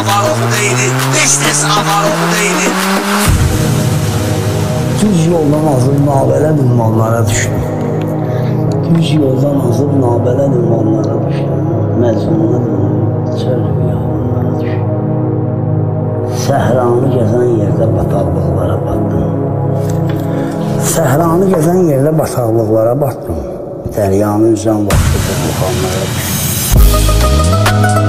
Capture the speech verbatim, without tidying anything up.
avarıq deydi, tez-tez avarıq deydi. Düz yoldan azıb nabələ ünvanlara düşdüm. Düz yoldan azıb nabələ ünvanlara düşdüm. Məzmununa çöl rüyalara düşdüm. Səhranı gəzən yerdə bataqlıqlara batdım. Səhranı gəzən yerdə bataqlıqlara batdım. Dəryanı üzən vaxtı bu buxanlara düşdüm.